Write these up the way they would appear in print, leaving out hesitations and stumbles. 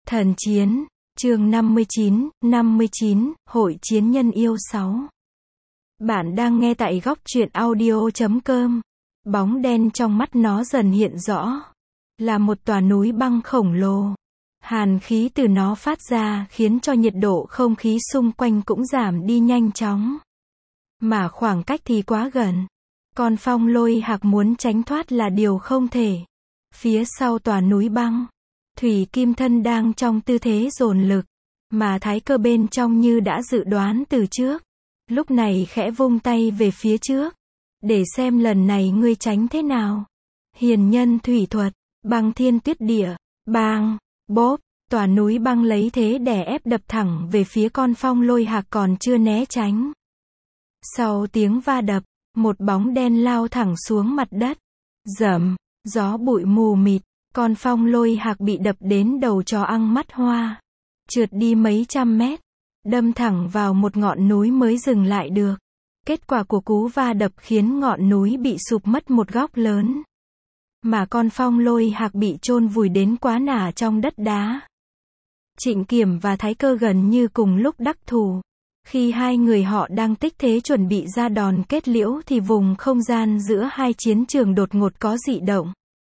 Thần chiến, chương 59, Hội chiến nhân yêu 6. Bạn đang nghe tại góc truyện audio.com. Bóng đen trong mắt nó dần hiện rõ. Là một tòa núi băng khổng lồ. Hàn khí từ nó phát ra khiến cho nhiệt độ không khí xung quanh cũng giảm đi nhanh chóng. Mà khoảng cách thì quá gần. Con Phong Lôi Hạc muốn tránh thoát là điều không thể. Phía sau tòa núi băng, Thủy Kim Thân đang trong tư thế dồn lực, mà Thái Cơ bên trong như đã dự đoán từ trước. Lúc này khẽ vung tay về phía trước, để xem lần này ngươi tránh thế nào. Hiền nhân thủy thuật, băng thiên tuyết địa, bang, bốp, tòa núi băng lấy thế đè ép đập thẳng về phía con Phong Lôi Hạc còn chưa né tránh. Sau tiếng va đập, một bóng đen lao thẳng xuống mặt đất. Rầm, gió bụi mù mịt, con Phong Lôi Hạc bị đập đến đầu chó ăn mắt hoa. Trượt đi mấy trăm mét, đâm thẳng vào một ngọn núi mới dừng lại được. Kết quả của cú va đập khiến ngọn núi bị sụp mất một góc lớn. Mà con Phong Lôi Hạc bị chôn vùi đến quá nả trong đất đá. Trịnh Kiểm và Thái Cơ gần như cùng lúc đắc thủ. Khi hai người họ đang tích thế chuẩn bị ra đòn kết liễu thì vùng không gian giữa hai chiến trường đột ngột có dị động.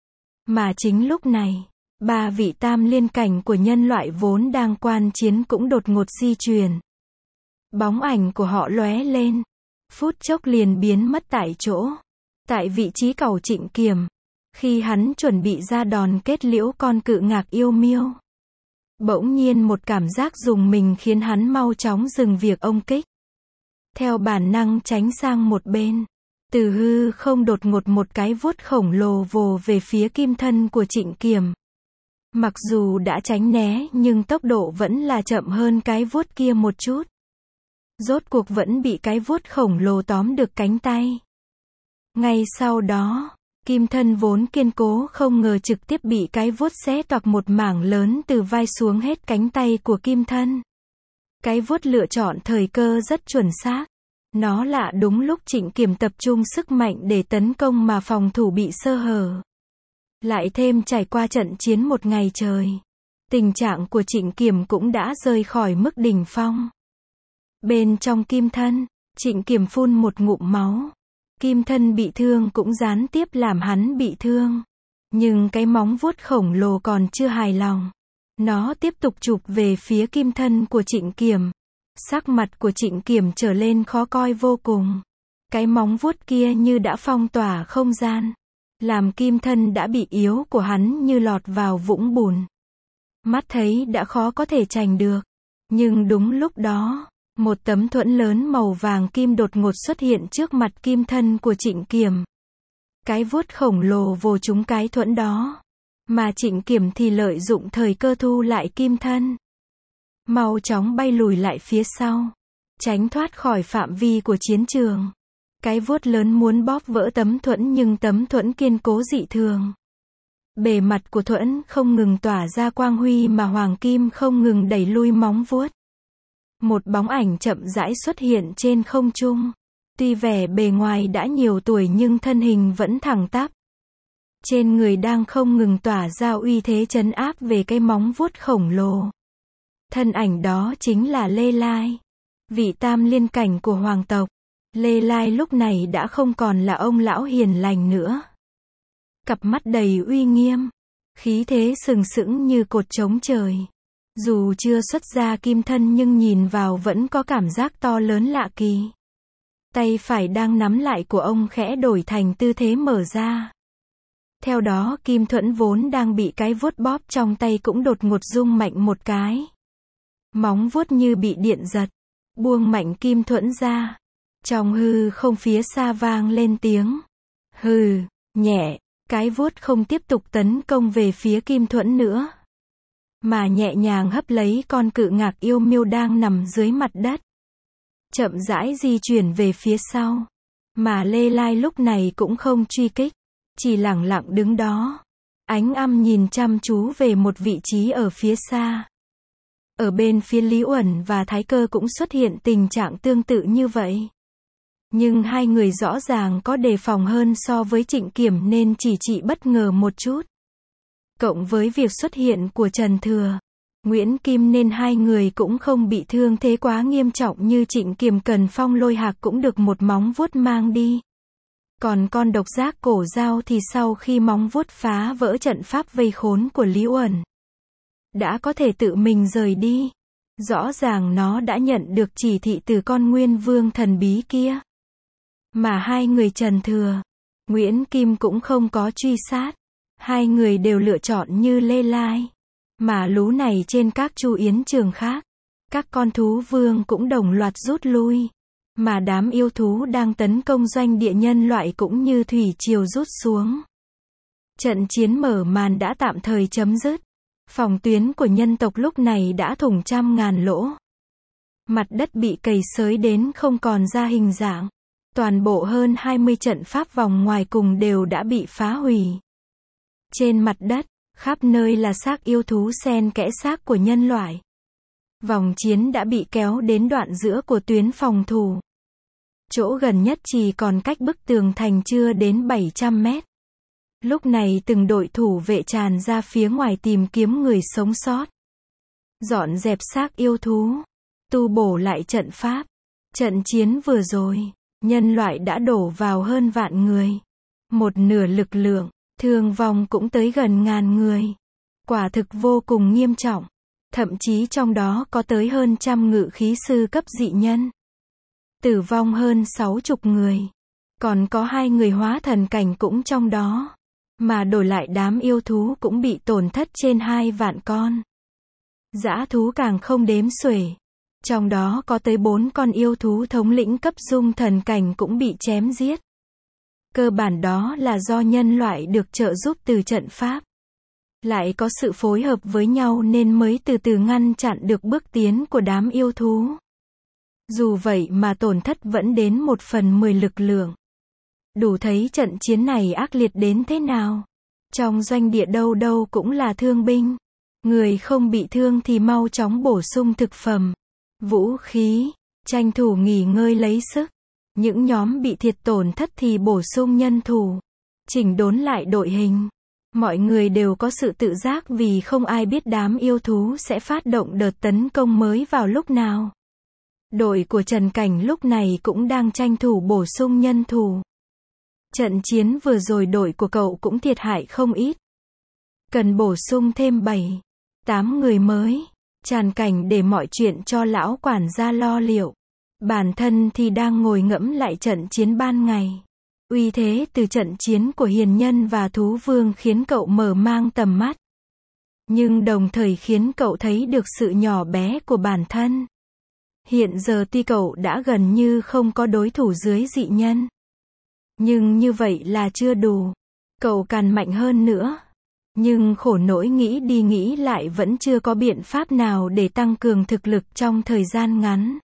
Mà chính lúc này, ba vị tam liên cảnh của nhân loại vốn đang quan chiến cũng đột ngột di chuyển. Bóng ảnh của họ lóe lên, phút chốc liền biến mất tại chỗ. Tại vị trí cầu Trịnh Kiểm, khi hắn chuẩn bị ra đòn kết liễu con cự ngạc yêu miêu, bỗng nhiên một cảm giác rùng mình khiến hắn mau chóng dừng việc ông kích. Theo bản năng tránh sang một bên. Từ hư không đột ngột một cái vuốt khổng lồ vồ về phía kim thân của Trịnh Kiểm. Mặc dù đã tránh né nhưng tốc độ vẫn là chậm hơn cái vuốt kia một chút. Rốt cuộc vẫn bị cái vuốt khổng lồ tóm được cánh tay. Ngay sau đó, kim thân vốn kiên cố không ngờ trực tiếp bị cái vuốt xé toạc một mảng lớn từ vai xuống hết cánh tay của kim thân. Cái vuốt lựa chọn thời cơ rất chuẩn xác. Nó lạ đúng lúc Trịnh Kiểm tập trung sức mạnh để tấn công mà phòng thủ bị sơ hở. Lại thêm trải qua trận chiến một ngày trời. Tình trạng của Trịnh Kiểm cũng đã rơi khỏi mức đỉnh phong. Bên trong kim thân, Trịnh Kiểm phun một ngụm máu. Kim thân bị thương cũng gián tiếp làm hắn bị thương. Nhưng cái móng vuốt khổng lồ còn chưa hài lòng. Nó tiếp tục chụp về phía kim thân của Trịnh Kiểm. Sắc mặt của Trịnh Kiểm trở lên khó coi vô cùng. Cái móng vuốt kia như đã phong tỏa không gian. Làm kim thân đã bị yếu của hắn như lọt vào vũng bùn. Mắt thấy đã khó có thể tránh được. Nhưng đúng lúc đó, một tấm thuẫn lớn màu vàng kim đột ngột xuất hiện trước mặt kim thân của Trịnh Kiểm. Cái vuốt khổng lồ vồ trúng cái thuẫn đó. Mà Trịnh Kiểm thì lợi dụng thời cơ thu lại kim thân. Mau chóng bay lùi lại phía sau. Tránh thoát khỏi phạm vi của chiến trường. Cái vuốt lớn muốn bóp vỡ tấm thuẫn nhưng tấm thuẫn kiên cố dị thường. Bề mặt của thuẫn không ngừng tỏa ra quang huy mà hoàng kim không ngừng đẩy lui móng vuốt. Một bóng ảnh chậm rãi xuất hiện trên không trung. Tuy vẻ bề ngoài đã nhiều tuổi nhưng thân hình vẫn thẳng tắp. Trên người đang không ngừng tỏa ra uy thế trấn áp về cái móng vuốt khổng lồ. Thân ảnh đó chính là Lê Lai, vị tam liên cảnh của hoàng tộc. Lê Lai lúc này đã không còn là ông lão hiền lành nữa. Cặp mắt đầy uy nghiêm, khí thế sừng sững như cột trống trời. Dù chưa xuất ra kim thân nhưng nhìn vào vẫn có cảm giác to lớn lạ kỳ. Tay phải đang nắm lại của ông khẽ đổi thành tư thế mở ra. Theo đó kim thuẫn vốn đang bị cái vuốt bóp trong tay cũng đột ngột rung mạnh một cái. Móng vuốt như bị điện giật, buông mạnh kim thuẫn ra. Trong hư không phía xa vang lên tiếng hừ, nhẹ, cái vuốt không tiếp tục tấn công về phía kim thuẫn nữa. Mà nhẹ nhàng hấp lấy con cự ngạc yêu miêu đang nằm dưới mặt đất. Chậm rãi di chuyển về phía sau. Mà Lê Lai lúc này cũng không truy kích. Chỉ lẳng lặng đứng đó. Ánh âm nhìn chăm chú về một vị trí ở phía xa. Ở bên phía Lý Uẩn và Thái Cơ cũng xuất hiện tình trạng tương tự như vậy. Nhưng hai người rõ ràng có đề phòng hơn so với Trịnh Kiểm nên chỉ trị bất ngờ một chút. Cộng với việc xuất hiện của Trần Thừa, Nguyễn Kim nên hai người cũng không bị thương thế quá nghiêm trọng như Trịnh Kiềm, Cần Phong, Lôi Hạc cũng được một móng vuốt mang đi. Còn con độc giác cổ dao thì sau khi móng vuốt phá vỡ trận pháp vây khốn của Lý Uẩn, đã có thể tự mình rời đi. Rõ ràng nó đã nhận được chỉ thị từ con Nguyên Vương thần bí kia. Mà hai người Trần Thừa, Nguyễn Kim cũng không có truy sát. Hai người đều lựa chọn như Lê Lai. Mà lú này trên các chu yến trường khác, các con thú vương cũng đồng loạt rút lui. Mà đám yêu thú đang tấn công doanh địa nhân loại cũng như thủy triều rút xuống. Trận chiến mở màn đã tạm thời chấm dứt. Phòng tuyến của nhân tộc lúc này đã thủng trăm ngàn lỗ. Mặt đất bị cày xới đến không còn ra hình dạng. Toàn bộ hơn 20 trận pháp vòng ngoài cùng đều đã bị phá hủy. Trên mặt đất, khắp nơi là xác yêu thú xen kẽ xác của nhân loại. Vòng chiến đã bị kéo đến đoạn giữa của tuyến phòng thủ. Chỗ gần nhất chỉ còn cách bức tường thành chưa đến 700 mét. Lúc này từng đội thủ vệ tràn ra phía ngoài tìm kiếm người sống sót. Dọn dẹp xác yêu thú. Tu bổ lại trận pháp. Trận chiến vừa rồi, nhân loại đã đổ vào hơn vạn người. Một nửa lực lượng, thương vong cũng tới gần ngàn người. Quả thực vô cùng nghiêm trọng. Thậm chí trong đó có tới hơn trăm ngự khí sư cấp dị nhân. Tử vong hơn 60 người. Còn có 2 người hóa thần cảnh cũng trong đó. Mà đổi lại đám yêu thú cũng bị tổn thất trên 2 vạn con. Dã thú càng không đếm xuể. Trong đó có tới 4 con yêu thú thống lĩnh cấp dung thần cảnh cũng bị chém giết. Cơ bản đó là do nhân loại được trợ giúp từ trận pháp. Lại có sự phối hợp với nhau nên mới từ từ ngăn chặn được bước tiến của đám yêu thú. Dù vậy mà tổn thất vẫn đến 1/10 lực lượng. Đủ thấy trận chiến này ác liệt đến thế nào. Trong doanh địa đâu đâu cũng là thương binh. Người không bị thương thì mau chóng bổ sung thực phẩm, vũ khí, tranh thủ nghỉ ngơi lấy sức. Những nhóm bị thiệt tổn thất thì bổ sung nhân thủ, chỉnh đốn lại đội hình. Mọi người đều có sự tự giác vì không ai biết đám yêu thú sẽ phát động đợt tấn công mới vào lúc nào. Đội của Trần Cảnh lúc này cũng đang tranh thủ bổ sung nhân thủ. Trận chiến vừa rồi đội của cậu cũng thiệt hại không ít. Cần bổ sung thêm 7-8 người mới. Tràn Cảnh để mọi chuyện cho lão quản gia lo liệu. Bản thân thì đang ngồi ngẫm lại trận chiến ban ngày. Uy thế từ trận chiến của hiền nhân và thú vương khiến cậu mở mang tầm mắt. Nhưng đồng thời khiến cậu thấy được sự nhỏ bé của bản thân. Hiện giờ tuy cậu đã gần như không có đối thủ dưới dị nhân. Nhưng như vậy là chưa đủ. Cậu càng mạnh hơn nữa. Nhưng khổ nỗi nghĩ đi nghĩ lại vẫn chưa có biện pháp nào để tăng cường thực lực trong thời gian ngắn.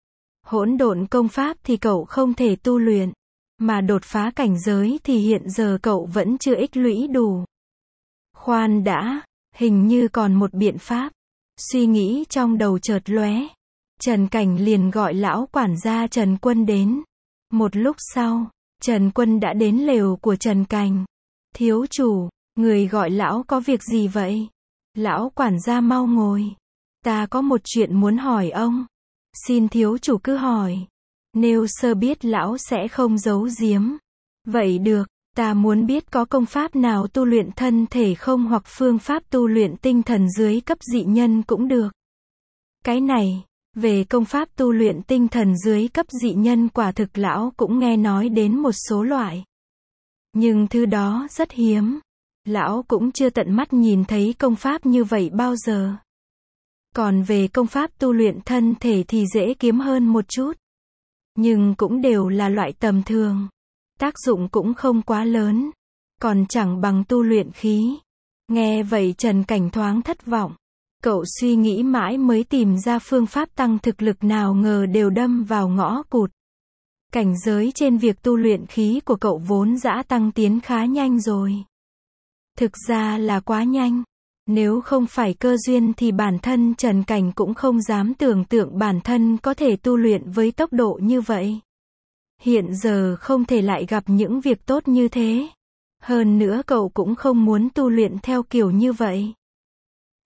Hỗn độn công pháp thì cậu không thể tu luyện. Mà đột phá cảnh giới thì hiện giờ cậu vẫn chưa ích lũy đủ. Khoan đã, hình như còn một biện pháp. Suy nghĩ trong đầu chợt lóe. Trần Cảnh liền gọi lão quản gia Trần Quân đến. Một lúc sau, Trần Quân đã đến lều của Trần Cảnh. Thiếu chủ, người gọi lão có việc gì vậy? Lão quản gia mau ngồi. Ta có một chuyện muốn hỏi ông. Xin thiếu chủ cứ hỏi. Nếu sơ biết lão sẽ không giấu giếm. Vậy được, ta muốn biết có công pháp nào tu luyện thân thể không hoặc phương pháp tu luyện tinh thần dưới cấp dị nhân cũng được. Cái này, về công pháp tu luyện tinh thần dưới cấp dị nhân quả thực lão cũng nghe nói đến một số loại. Nhưng thứ đó rất hiếm. Lão cũng chưa tận mắt nhìn thấy công pháp như vậy bao giờ. Còn về công pháp tu luyện thân thể thì dễ kiếm hơn một chút. Nhưng cũng đều là loại tầm thường. Tác dụng cũng không quá lớn. Còn chẳng bằng tu luyện khí. Nghe vậy Trần Cảnh thoáng thất vọng. Cậu suy nghĩ mãi mới tìm ra phương pháp tăng thực lực nào ngờ đều đâm vào ngõ cụt. Cảnh giới trên việc tu luyện khí của cậu vốn dã tăng tiến khá nhanh rồi. Thực ra là quá nhanh. Nếu không phải cơ duyên thì bản thân Trần Cảnh cũng không dám tưởng tượng bản thân có thể tu luyện với tốc độ như vậy. Hiện giờ không thể lại gặp những việc tốt như thế. Hơn nữa cậu cũng không muốn tu luyện theo kiểu như vậy.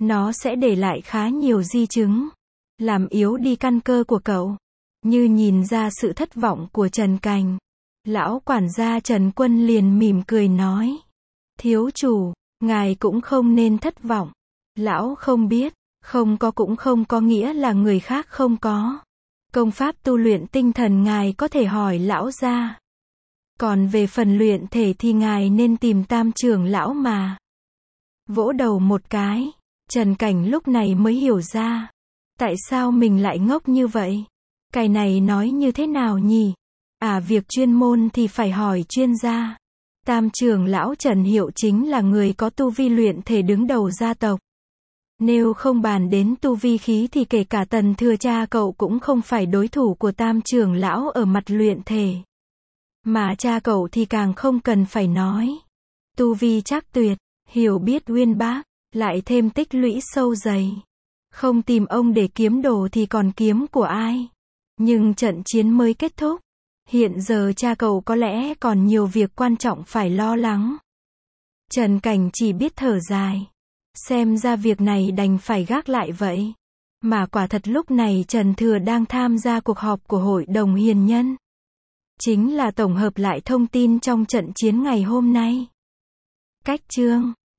Nó sẽ để lại khá nhiều di chứng, làm yếu đi căn cơ của cậu. Như nhìn ra sự thất vọng của Trần Cảnh, lão quản gia Trần Quân liền mỉm cười nói. Thiếu chủ, ngài cũng không nên thất vọng. Lão không biết, không có cũng không có nghĩa là người khác không có. Công pháp tu luyện tinh thần ngài có thể hỏi lão ra. Còn về phần luyện thể thì ngài nên tìm Tam trưởng lão mà. Vỗ đầu một cái, Trần Cảnh lúc này mới hiểu ra. Tại sao mình lại ngốc như vậy? Cái này nói như thế nào nhỉ? Việc chuyên môn thì phải hỏi chuyên gia. Tam trưởng lão Trần Hiệu chính là người có tu vi luyện thể đứng đầu gia tộc. Nếu không bàn đến tu vi khí thì kể cả Tần Thừa cha cậu cũng không phải đối thủ của Tam trưởng lão ở mặt luyện thể. Mà cha cậu thì càng không cần phải nói. Tu vi chắc tuyệt, hiểu biết uyên bác, lại thêm tích lũy sâu dày. Không tìm ông để kiếm đồ thì còn kiếm của ai? Nhưng trận chiến mới kết thúc. Hiện giờ cha cậu có lẽ còn nhiều việc quan trọng phải lo lắng. Trần Cảnh chỉ biết thở dài. Xem ra việc này đành phải gác lại vậy. Mà quả thật lúc này Trần Thừa đang tham gia cuộc họp của Hội đồng Hiền Nhân. Chính là tổng hợp lại thông tin trong trận chiến ngày hôm nay. Cách chương